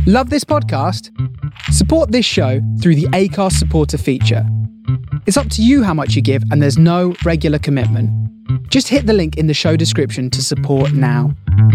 Love this podcast? Support this show through the Acast supporter feature. It's up to you how much you give, and there's no regular commitment. Just hit the link in the show description to support now.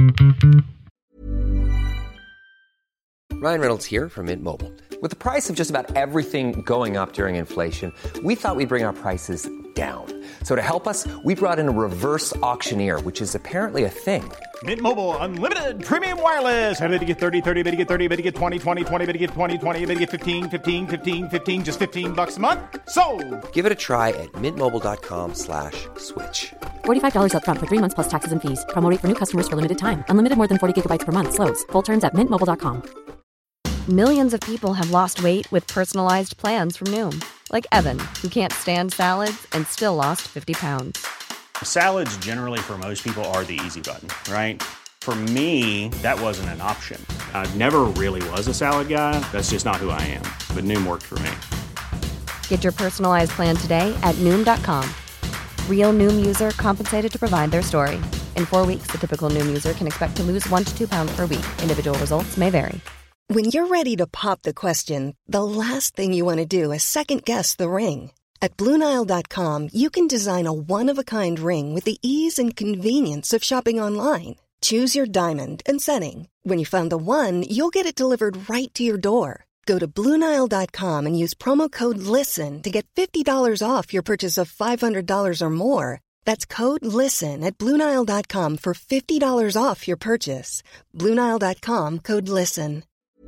Ryan Reynolds here from Mint Mobile. With the price of just about everything going up during inflation, we thought we'd bring our prices down. So to help us, we brought in a reverse auctioneer, which is apparently a thing. Mint Mobile Unlimited Premium Wireless. How to get 30, 30, bit to get 30, bit to get 20, 20, 20, bit to get 20, 20, bit to get 15, 15, 15, 15, just $15 a month? Sold! Give it a try at mintmobile.com/switch. $45 up front for 3 months plus taxes and fees. Promo rate for new customers for limited time. Unlimited more than 40 gigabytes per month. Slows full terms at mintmobile.com. Millions of people have lost weight with personalized plans from Noom. Like Evan, who can't stand salads and still lost 50 pounds. Salads generally for most people are the easy button, right? For me, that wasn't an option. I never really was a salad guy. That's just not who I am. But Noom worked for me. Get your personalized plan today at Noom.com. Real Noom user compensated to provide their story. In 4 weeks, the typical Noom user can expect to lose 1 to 2 pounds per week. Individual results may vary. When you're ready to pop the question, the last thing you want to do is second-guess the ring. At BlueNile.com, you can design a one-of-a-kind ring with the ease and convenience of shopping online. Choose your diamond and setting. When you find the one, you'll get it delivered right to your door. Go to BlueNile.com and use promo code LISTEN to get $50 off your purchase of $500 or more. That's code LISTEN at BlueNile.com for $50 off your purchase. BlueNile.com, code LISTEN.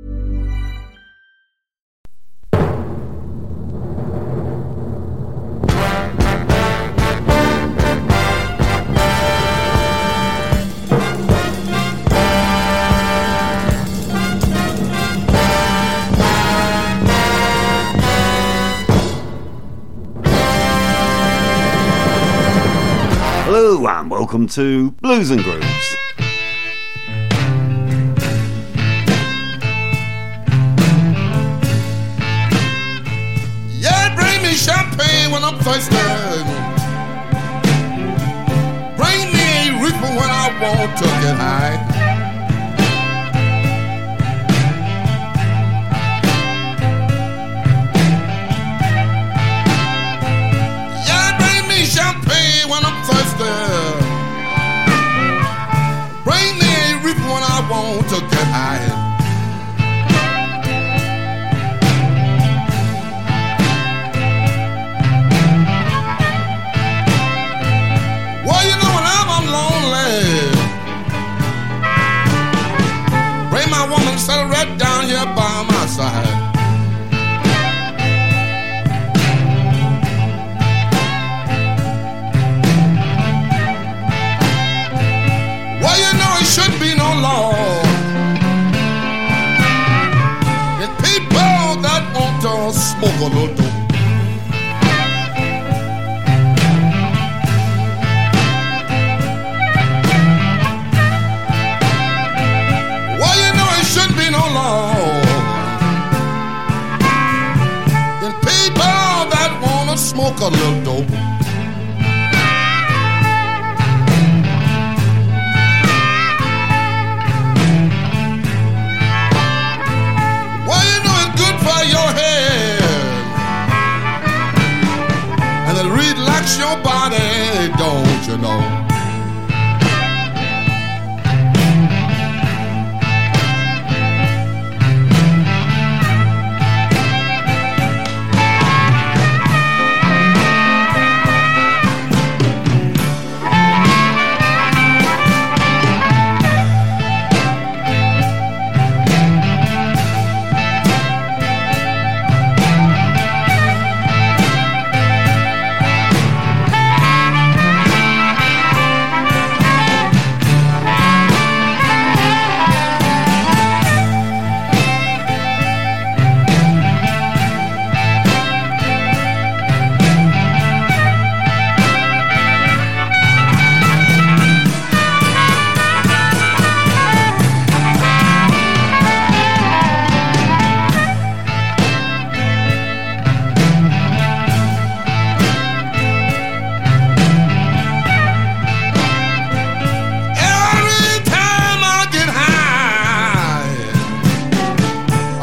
Hello and welcome to Blues and Grooves. Yeah, bring me champagne when I'm thirsty. Bring me a reefer when I want to get high. Yeah, bring me champagne when I'm thirsty. Bring me a reefer when I want to get high. Well, you know when I'm lonely, bring my woman, settle right down here by my side. Well, you know it shouldn't be no law in people that want to smoke a little dope. Well, you know it shouldn't be no law in people that want to smoke a little dope. Your head and it relax your body, don't you know?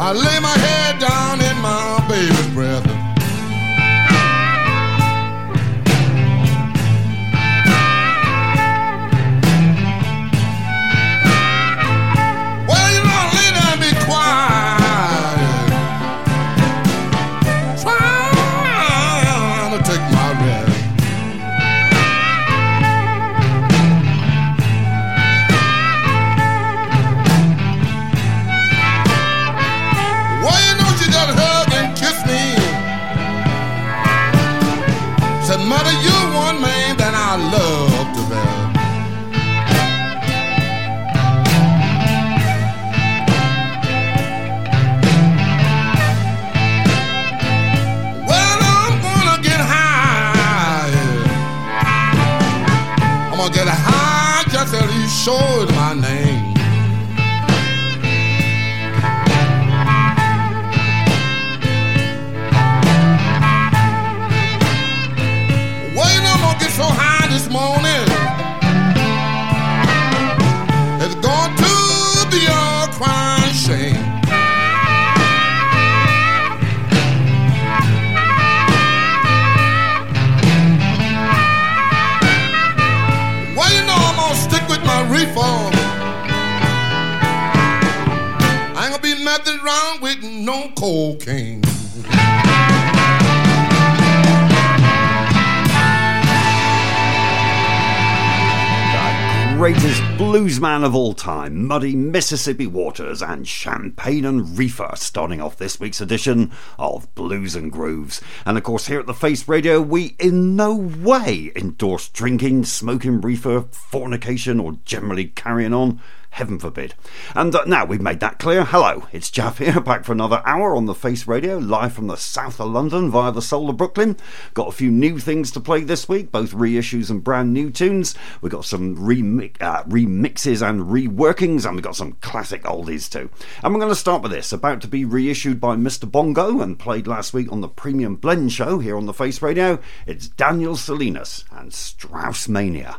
I lay my head down in my baby's breast. Well, you know, I lay down and be quiet, trying to take my rest. Well, you know, she just hugged and kissed me. Said, Mother, you're one man that I love to bear. Well, I'm gonna get high. I'm gonna get high just as you showed my name. So high this morning, it's going to be a crying shame. Well, you know I'm gonna stick with my reefer. I ain't gonna be nothing wrong with no cocaine. Greatest bluesman of all time, Muddy Mississippi Waters and Champagne and Reefer, starting off this week's edition of Blues and Grooves. And of course, here at the Face Radio, we in no way endorse drinking, smoking reefer, fornication, or generally carrying on. Heaven forbid. And now we've made that clear. Hello, it's Jaff here, back for another hour on the Face Radio, live from the south of London via the soul of Brooklyn. Got a few new things to play this week, both reissues and brand new tunes. We've got some remixes and reworkings, and we've got some classic oldies too. And we're going to start with this, about to be reissued by Mr. Bongo and played last week on the Premium Blend show here on the Face Radio. It's Daniel Salinas and Strauss Mania.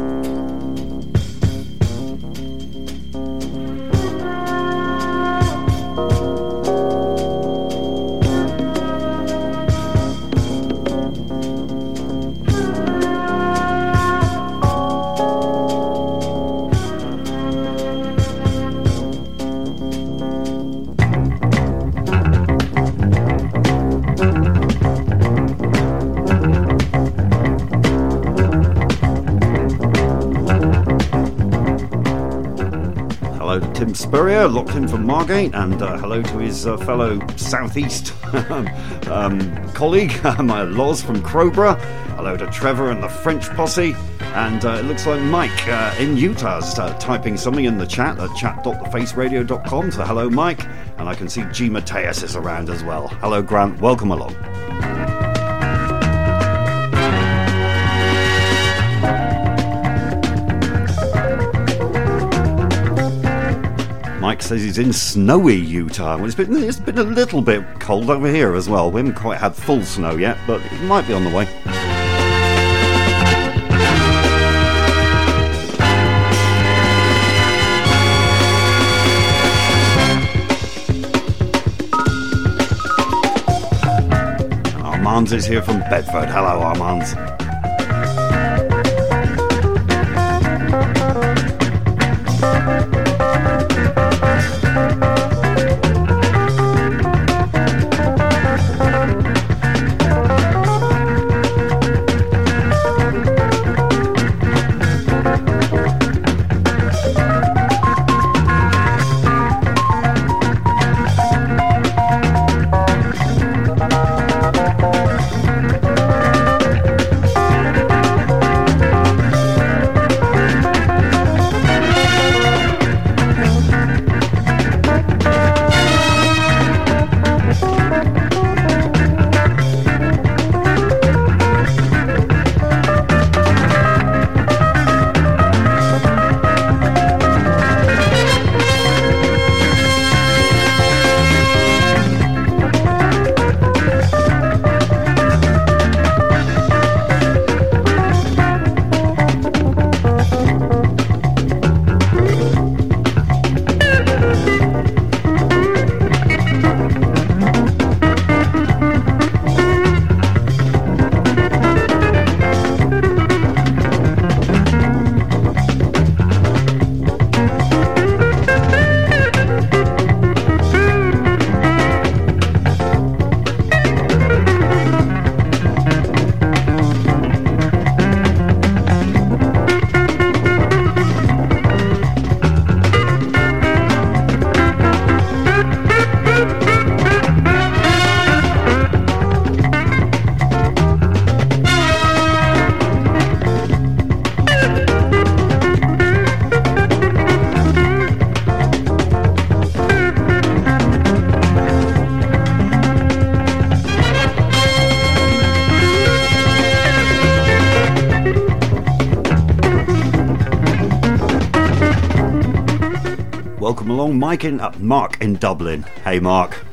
Hello to Tim Spurrier, locked in from Margate, and hello to his fellow Southeast colleague, my Loz from Crowborough. Hello to Trevor and the French posse, and it looks like Mike in Utah is typing something in the chat at chat.thefaceradio.com, so hello Mike, and I can see G. Mateus is around as well. Hello Grant, welcome along. Mike says he's in snowy Utah. Well, it's been a little bit cold over here as well. We haven't quite had full snow yet, but it might be on the way. Armand is here from Bedford. Hello, Armand. along. Mark in Dublin. Hey, Mark.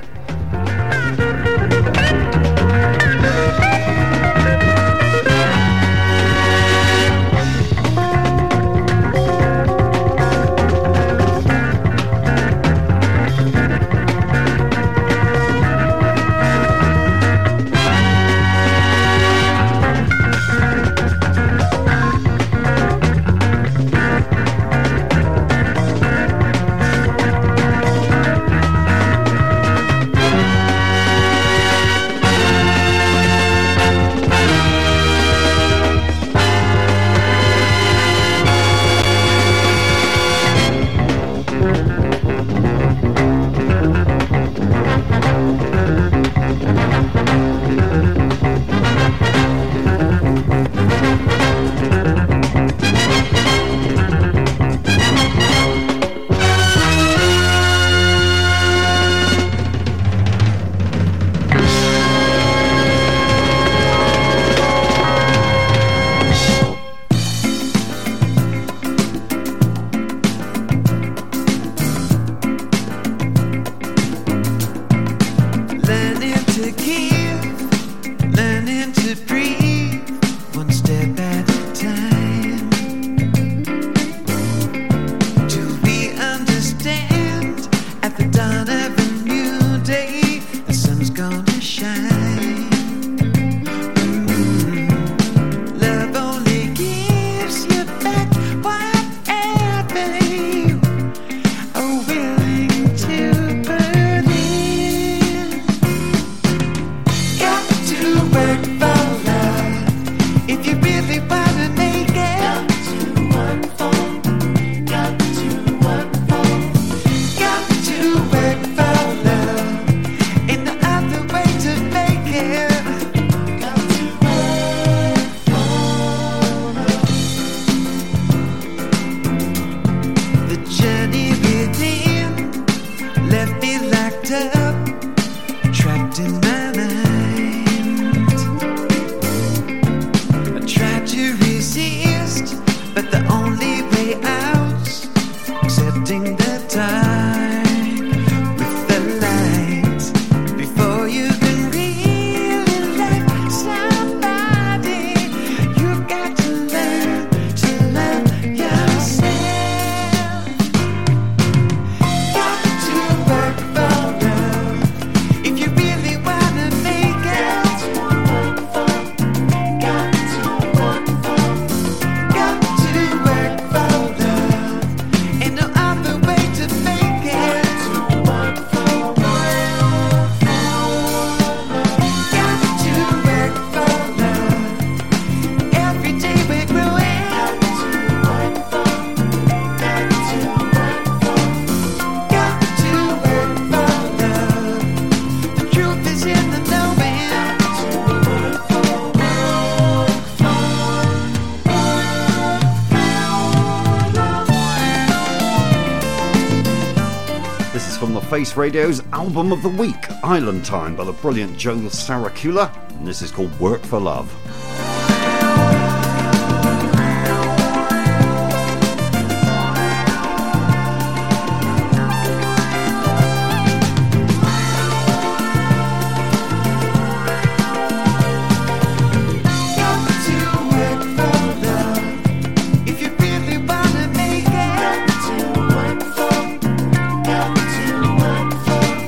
Face Radio's album of the week, Island Time, by the brilliant Joe Saracula, and this is called Work for Love.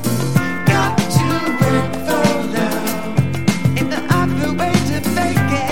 Way to make it.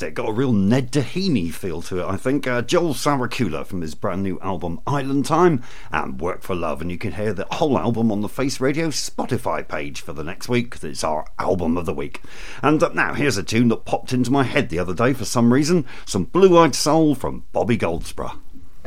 it. Got a real Ned Doheny feel to it, I think. Joel Saracula from his brand new album Island Time and Work for Love. And you can hear the whole album on the Face Radio Spotify page for the next week, because it's our album of the week. And now here's a tune that popped into my head the other day for some reason. Some Blue-Eyed Soul from Bobby Goldsboro.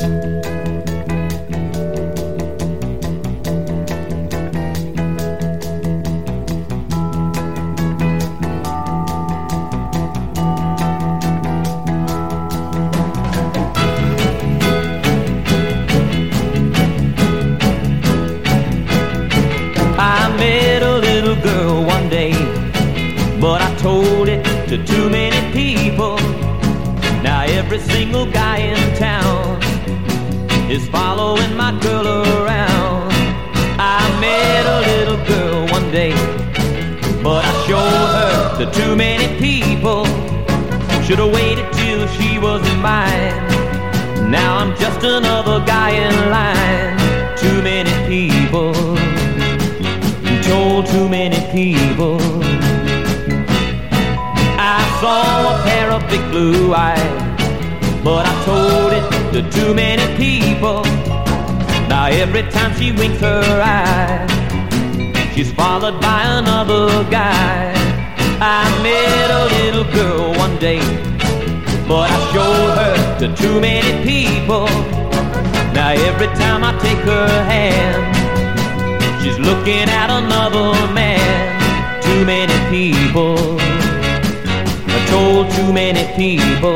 But I told it to too many people. Now every single guy in town is following my girl around. I met a little girl one day, but I showed her to too many people. Should've waited till she was mine. Now I'm just another guy in line. Too many people told too many people. I saw a pair of big blue eyes, but I told it to too many people. Now every time she winks her eye, she's followed by another guy. I met a little girl one day, but I showed her to too many people. Now every time I take her hand, she's looking at another man. Too many people told too many people.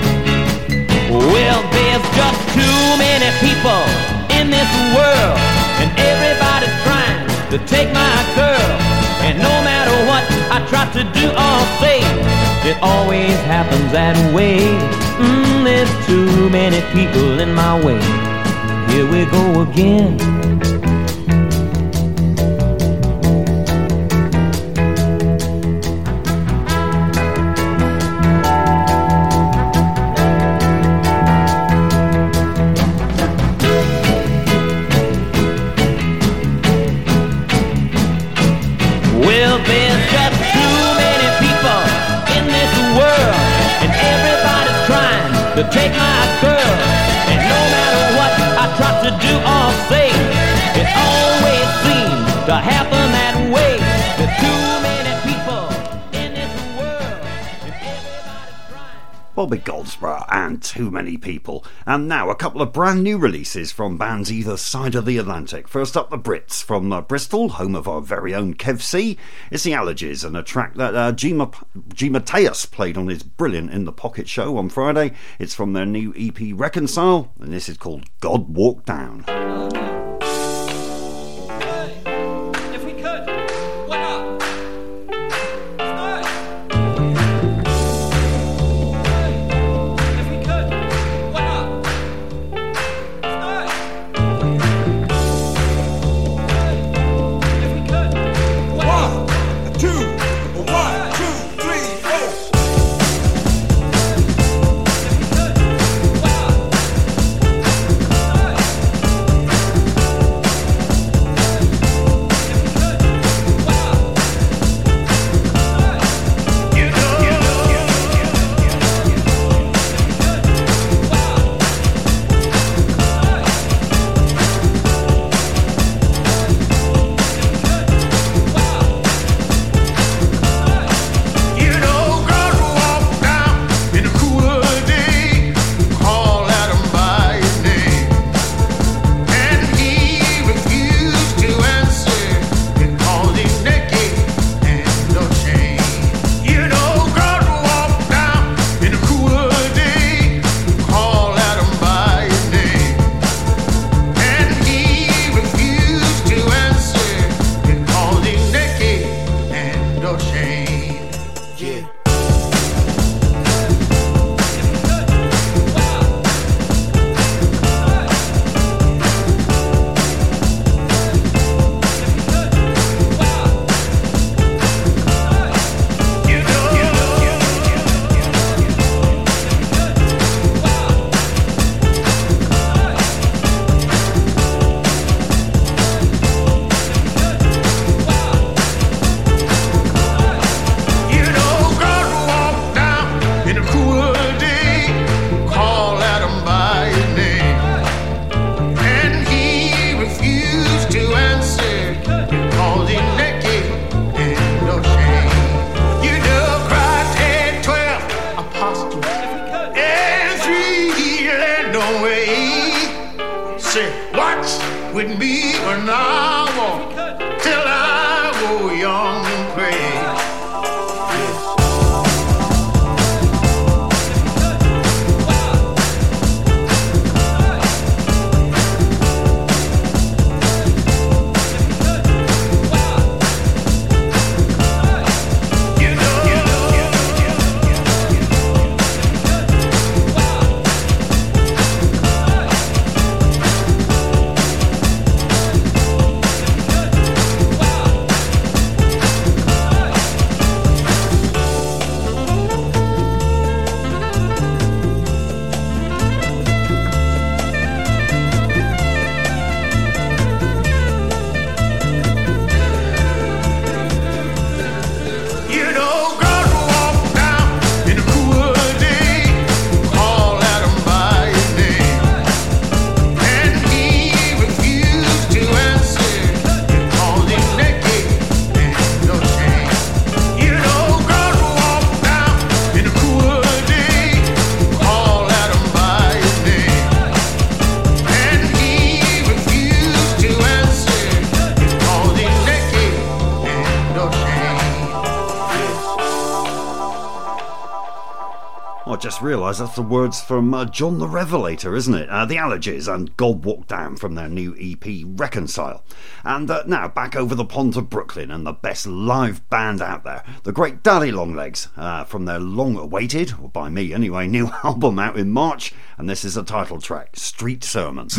Well, there's just too many people in this world, and everybody's trying to take my girl. And no matter what I try to do or say, it always happens that way. There's too many people in my way. Here we go again. To take my girl, and no matter what I try to do or say, it always seems to happen that way. There's too many people in this world, and everybody's trying. Bobby Goldsboro and Too Many People. And now a couple of brand new releases from bands either side of the Atlantic. First up, the Brits from Bristol, home of our very own Kev C. It's the Allergies, and a track that G. Mateus played on his Brilliant in the Pocket show on Friday. It's from their new EP Reconcile, and this is called God Walk Down. Say, watch with me when I walk till I go young and gray. Just realised that's the words from John the Revelator, isn't it? The Allergies and God Walk Down from their new EP Reconcile. And now back over the pond to Brooklyn and the best live band out there, the great Daddy Longlegs, from their long-awaited, or by me anyway, new album out in March, and this is a title track, Street Sermon.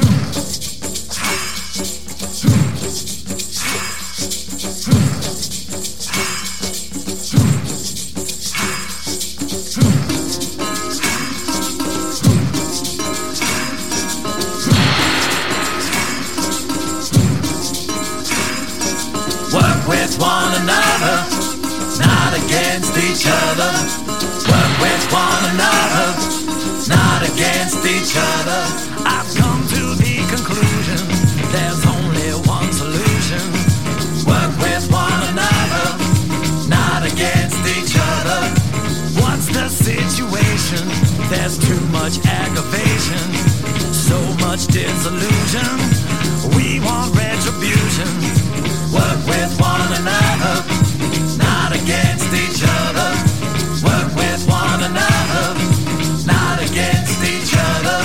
One another, not against each other. Work with one another, not against each other. I've come to the conclusion there's only one solution. Work with one another, not against each other. What's the situation? There's too much aggravation, so much disillusion. We want retribution. Work with one another, not against each other. Work with one another, not against each other.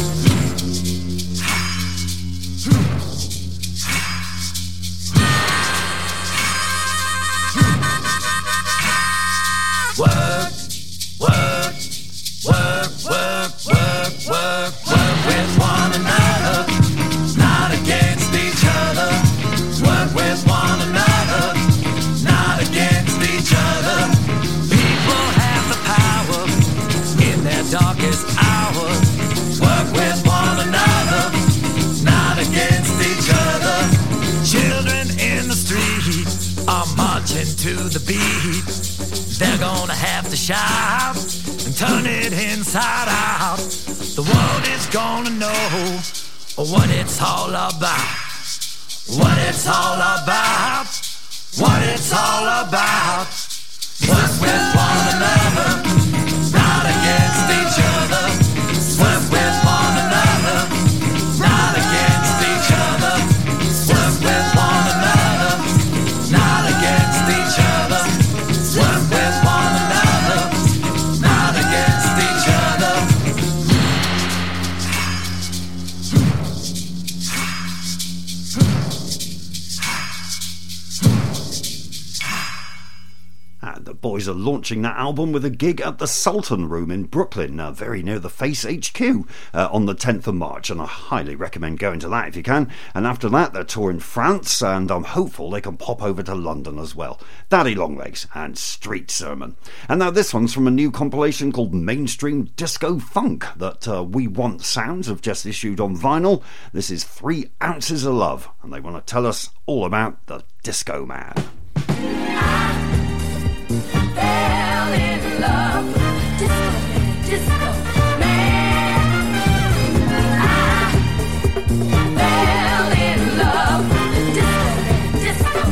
Work, work, work, work, work, work, work with one another, not against each other. Work with one another, not against each other. People have the power in their darkest hour. Work with one another, not against each other. Children in the street are marching to the beat. They're gonna have to shout and turn it inside out. The world is gonna know what it's all about. What it's all about, what it's all about. Work with one another, not against each other. Work with one another, not against each other. Work with one another, not against each other. Work with one another, not against each other. The boys are launching that album with a gig at the Sultan Room in Brooklyn, very near the Face HQ, on the 10th of March, and I highly recommend going to that if you can. And after that, they're touring France, and I'm hopeful they can pop over to London as well. Daddy Longlegs and Street Sermon. And now this one's from a new compilation called Mainstream Disco Funk that We Want Sounds have just issued on vinyl. This is 3 Ounces of Love, and they want to tell us all about the Disco Man. Fell in love with disco man. I fell in love with disco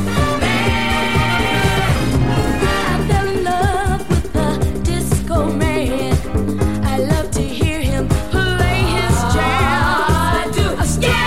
man. I fell in love with the disco man. I love to hear him play his jam. I do. I'm scared.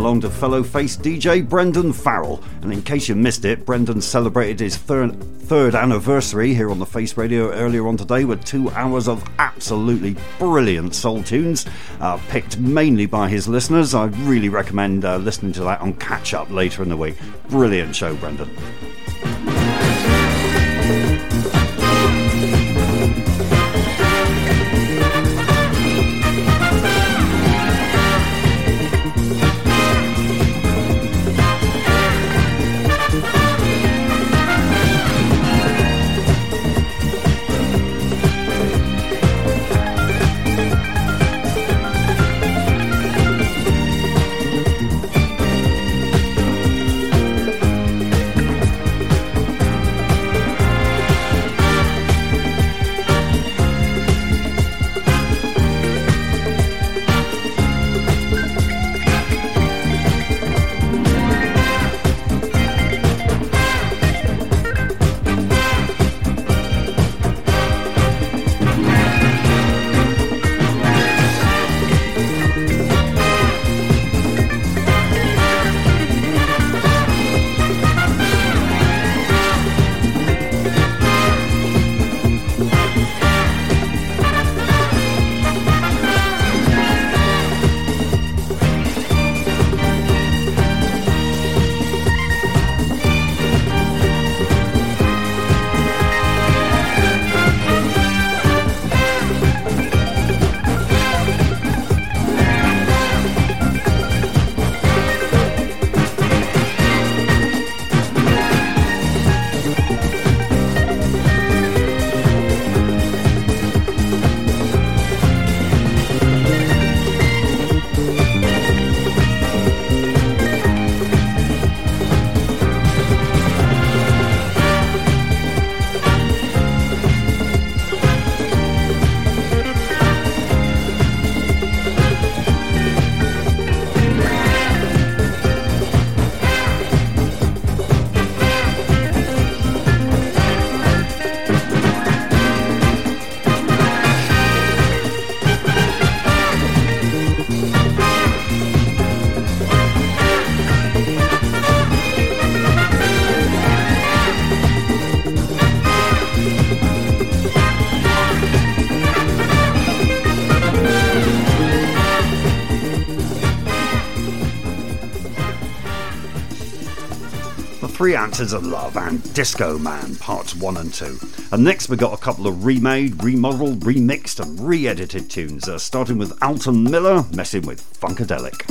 along to fellow Face DJ Brendan Farrell. And in case you missed it, Brendan celebrated his third anniversary here on the Face Radio earlier on today with 2 hours of absolutely brilliant soul tunes, picked mainly by his listeners. I really recommend listening to that on Catch Up later in the week. Brilliant show, Brendan. Three Answers of Love and Disco Man Parts 1 and 2. And next we got a couple of remade, remodeled, remixed and re-edited tunes, starting with Alton Miller messing with Funkadelic.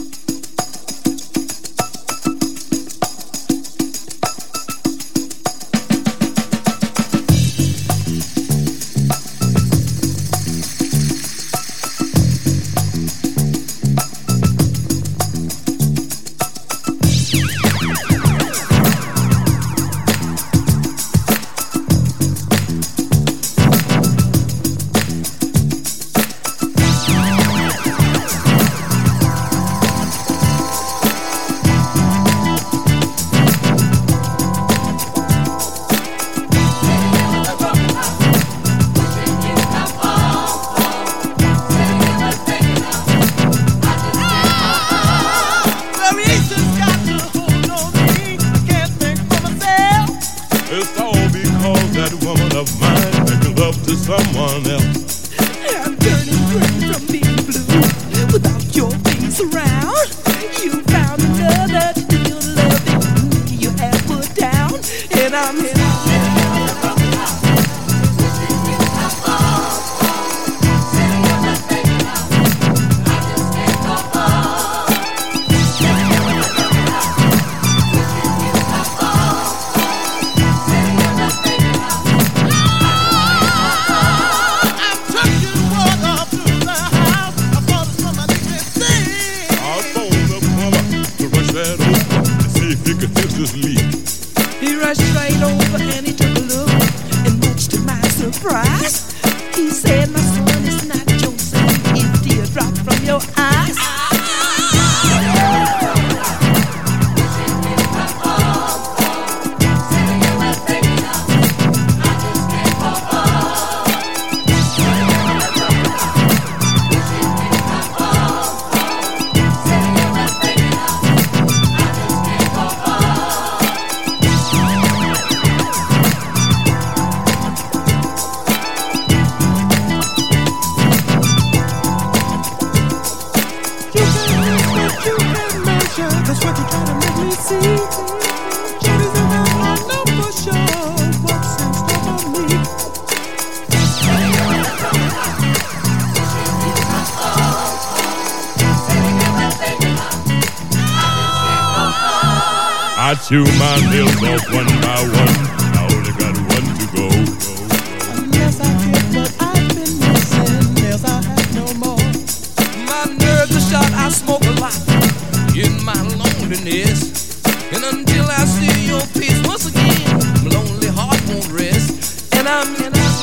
That's what you try to make me see. Shorty's around, I know for sure what's in store for me. I chew my nails off one by one. I only got one to go. Yes, I did, but I've been missing nails. I have no more. My nerves are shot. I smoke a lot in my loneliness, and until I see your face once again, my lonely heart won't rest. And I'm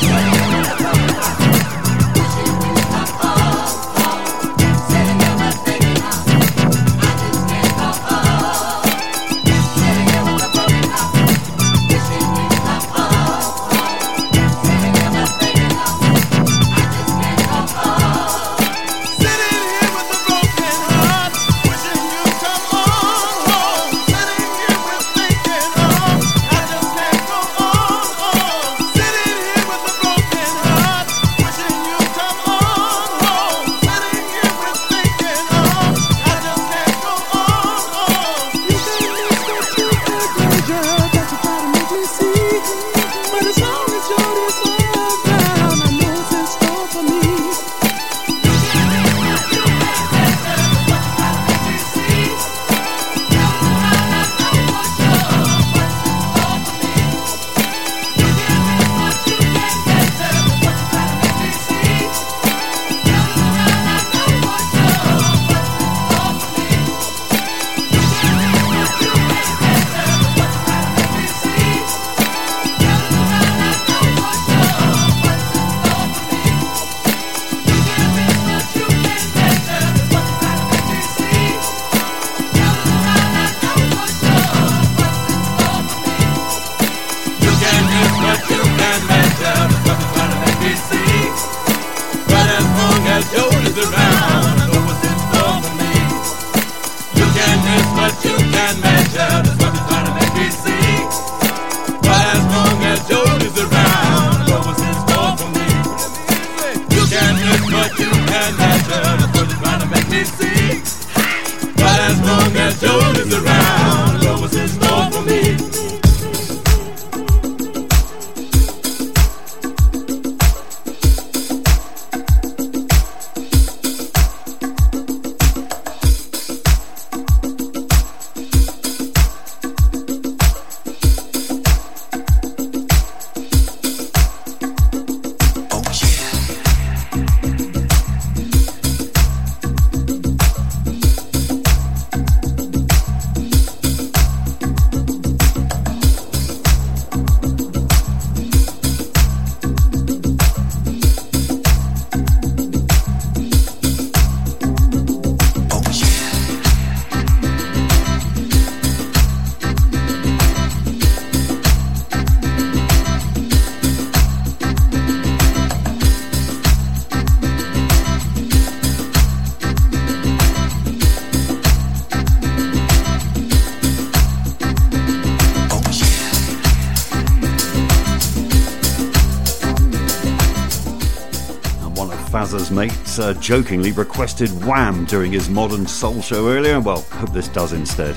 Fazza's mates jokingly requested Wham during his Modern Soul show earlier. Well, hope this does instead.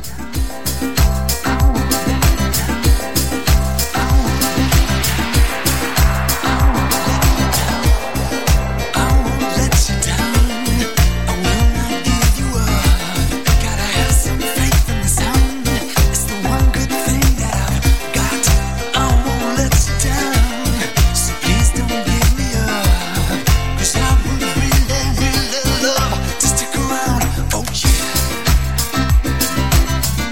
Just stick around, oh yeah.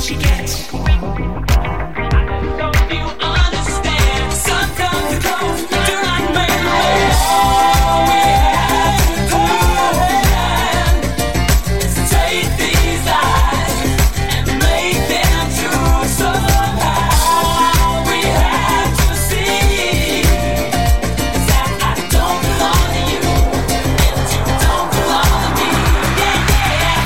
she gets. Don't you understand? Sometimes the clothes do not make me. All we have to do is take these eyes and make them true somehow. All we have to see is that I don't belong to you and you don't belong to me. Yeah, yeah.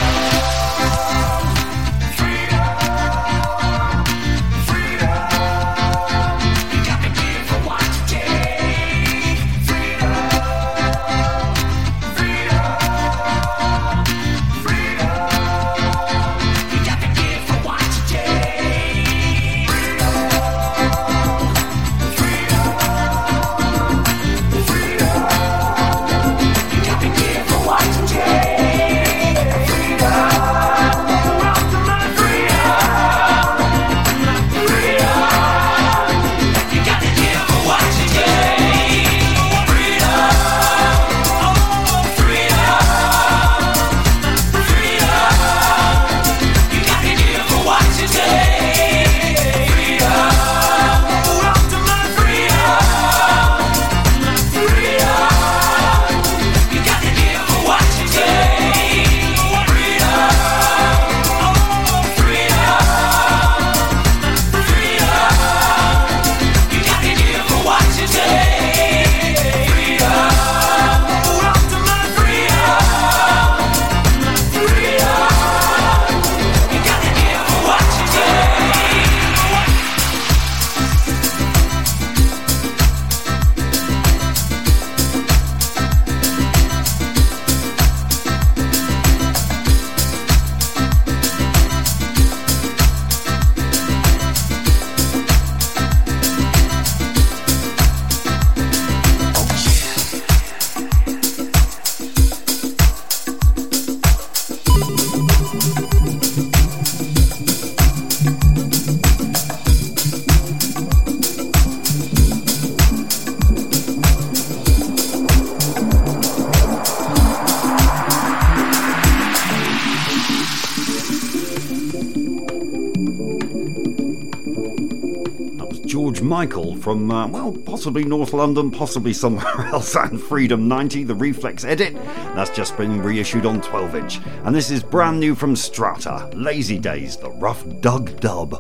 Michael from, possibly North London, possibly somewhere else, and Freedom 90, the Reflex edit. That's just been reissued on 12-inch. And this is brand new from Strata, Lazy Days, the Rough Dug dub.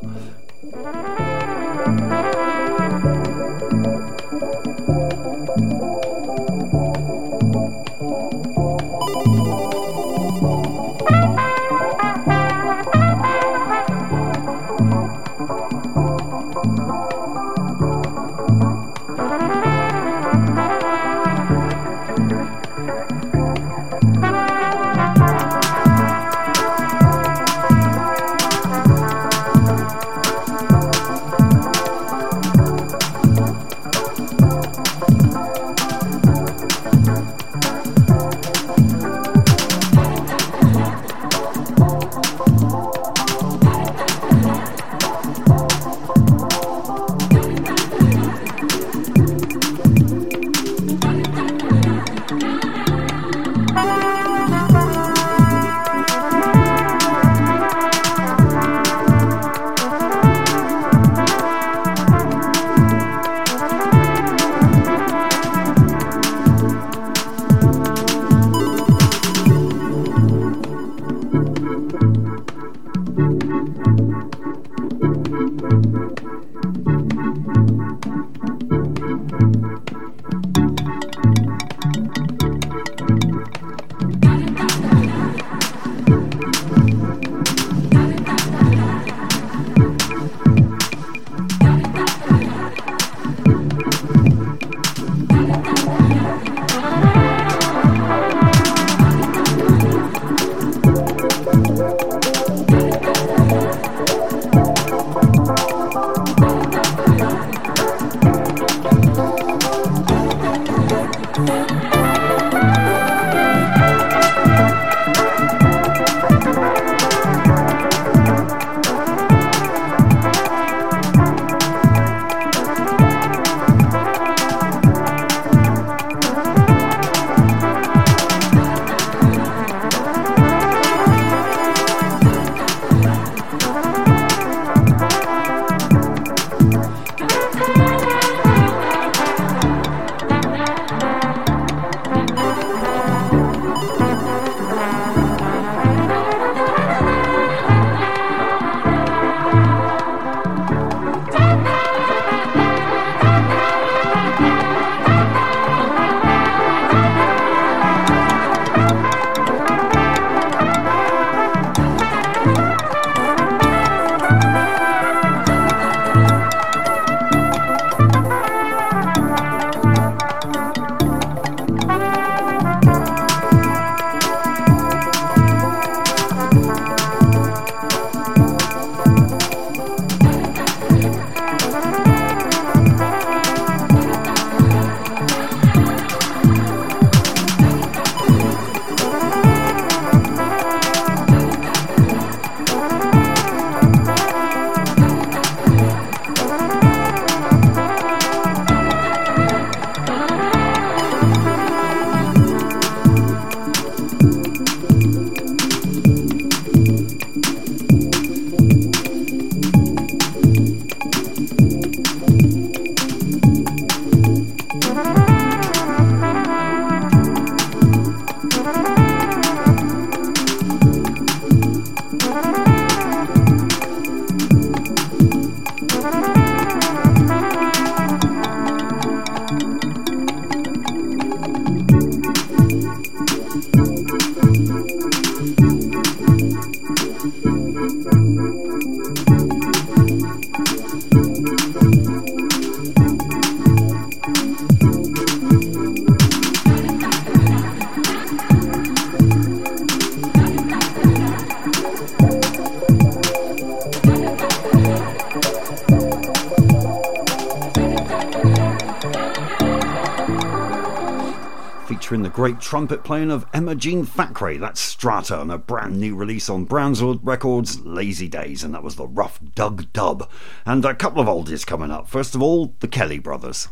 featuring the great trumpet playing of Emma Jean Thackeray. That's Strata on a brand new release on Brownswood Records, Lazy Days, and that was the Rough Dug Dub. And a couple of oldies coming up. First of all, the Kelly Brothers.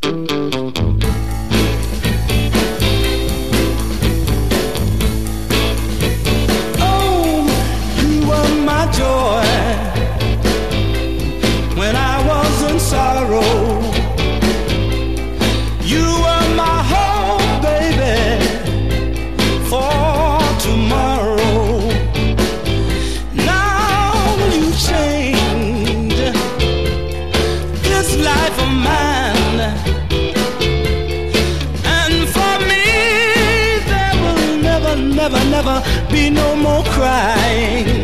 My joy when I was in sorrow, you were my hope, baby, for tomorrow. Now you changed this life of mine, and for me there will never be no more crying.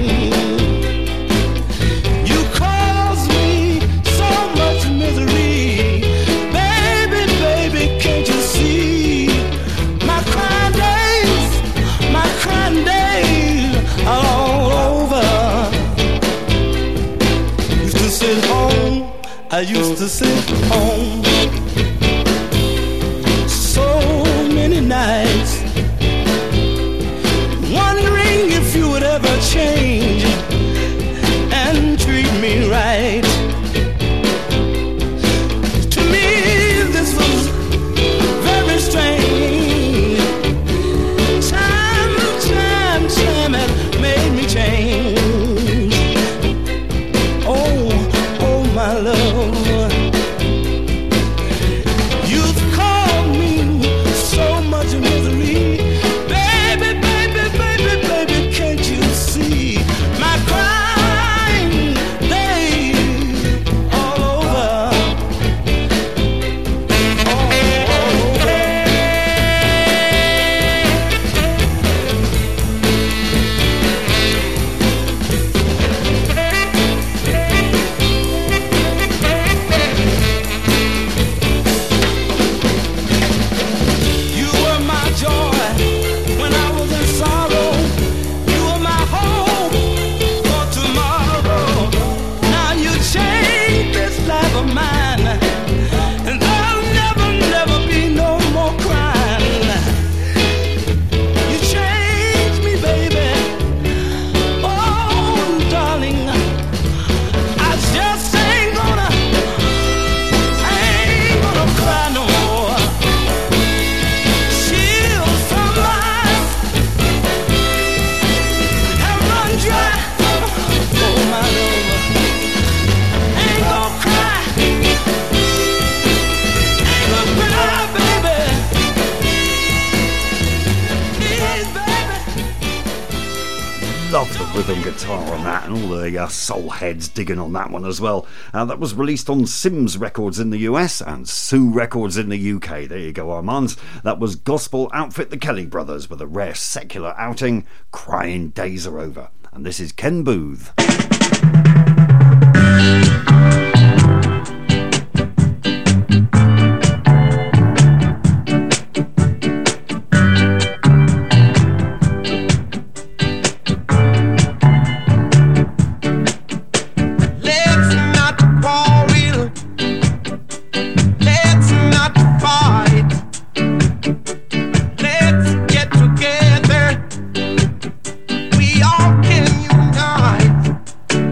I used to sit home so many nights, wondering if you would ever change and treat me right. To me, this was very strange. Time had made me change. Oh, my love. Rhythm guitar on that, and all the soul heads digging on that one as well. That was released on Sims Records in the US and Sue Records in the UK. There you go, Armands. That was gospel outfit the Kelly Brothers with a rare secular outing, Crying Days Are Over. And this is Ken Booth. We all can unite.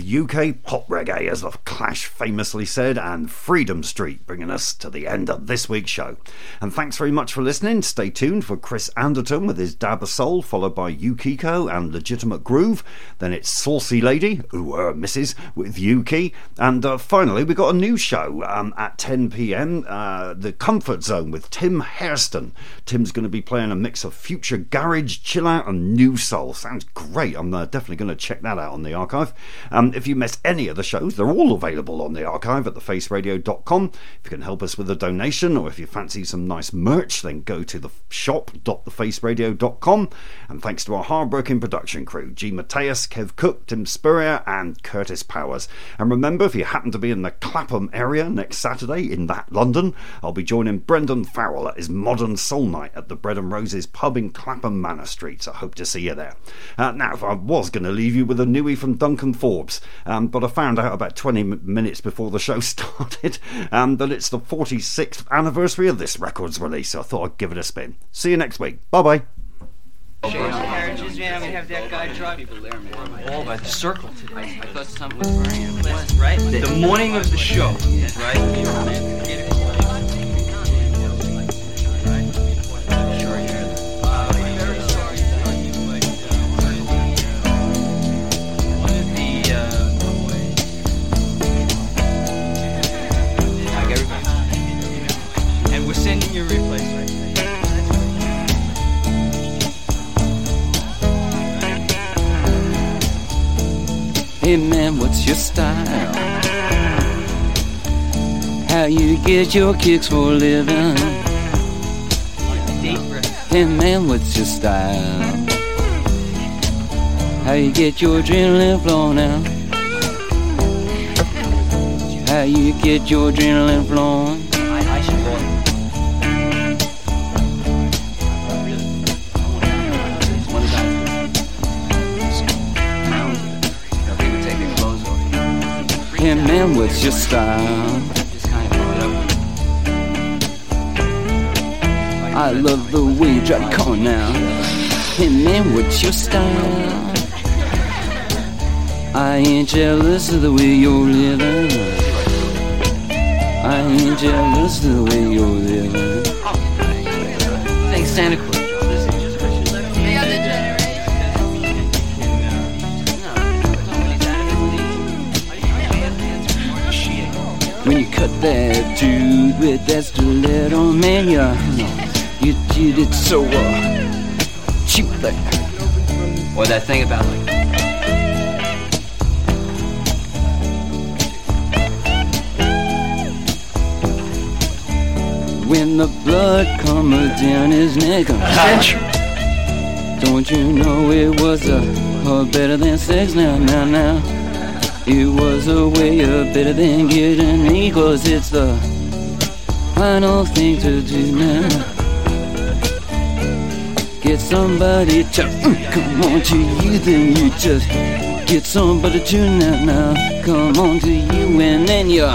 UK pop reggae, as the Clash famously said, and Freedom Street, bringing us to the end of this week's show. And thanks very much for listening. Stay tuned for Chris Anderton with his Dab of Soul, followed by Yukiko and Legitimate Groove. Then it's Saucy Lady, Mrs. with Yuki. And finally, we got a new show at 10 p.m, The Comfort Zone with Tim Hairston. Tim's going to be playing a mix of future garage, chill out and new soul. Sounds great. I'm definitely going to check that out on the archive. If you missed any of the shows, they're all available on the archive at thefaceradio.com. If you can help us with a donation, or if you fancy some nice merch, then go to the shop.thefaceradio.com. And thanks to our hard-working production crew, G. Mateus, Kev Cook, Tim Spurrier and Curtis Powers. And remember, if you happen to be in the Clapham area next Saturday in that London, I'll be joining Brendan Farrell at his Modern Soul Night at the Bread and Roses pub in Clapham Manor Street. So I hope to see you there. Now, if I was going to leave you with a newie from Duncan Forbes, but I found out about 20 minutes before the show started that it's the 46th anniversary of this record's release, so I thought I'd give it a spin. See you next week. Bye-bye. Carriages, man. We have that guy drive people there, man. All by the circle today. I thought something was burning. Right? The morning of the show, right? Sending your replays right now. Hey man, what's your style? How you get your kicks for a living? Hey man, what's your style? How you get your adrenaline flowing now? How you get your adrenaline flowing? I should go. Hey man, what's your style? I love the way you drive the car now. Hey man, what's your style? I ain't jealous of the way you're living. I ain't jealous of the way you're living. Thanks, Santa Claus. When you cut that dude with that stiletto, man, you did it so cheap like. Or that thing about like. When the blood comes down his neck, don't you know it was better than sex now. It was a way better than getting me, 'cause it's the final thing to do now. Get somebody to come on to you, then you just get somebody to now. Come on to you, and then you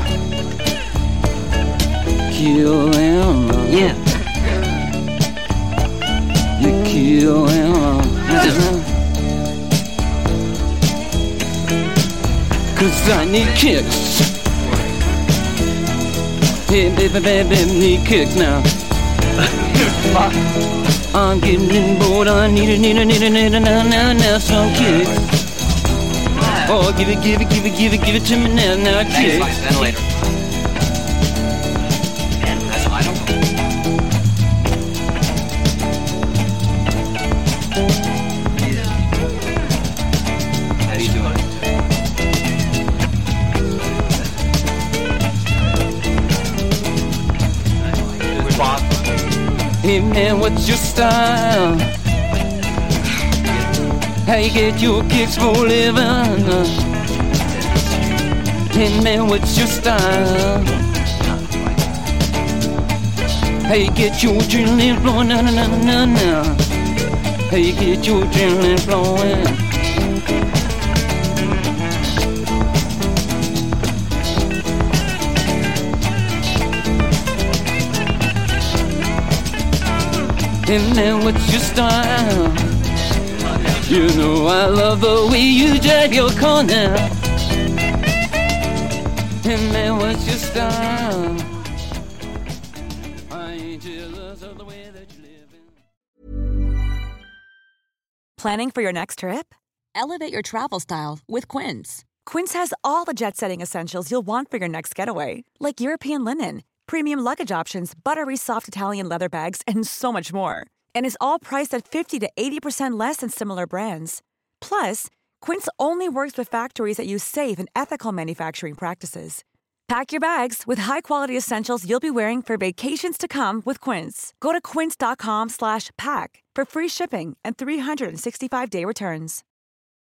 kill him. Yeah. You kill him. 'Cause I need kicks. Hey, baby, need kicks now. I'm getting bored. I need now some kicks. Oh, give it to me now, kicks. Ventilator. Hey man, what's your style? How you get your kicks for a living? Hey man, what's your style? How you get your adrenaline flowing? No. How you get your adrenaline flowing? Hey man, what's your style? You know I love the way you drive your car now. Tell me what's your style. I ain't jealous of the way that you live in. Planning for your next trip? Elevate your travel style with Quince. Quince has all the jet-setting essentials you'll want for your next getaway, like European linen, premium luggage options, buttery soft Italian leather bags, and so much more. And is all priced at 50 to 80% less than similar brands. Plus, Quince only works with factories that use safe and ethical manufacturing practices. Pack your bags with high-quality essentials you'll be wearing for vacations to come with Quince. Go to quince.com/pack for free shipping and 365-day returns.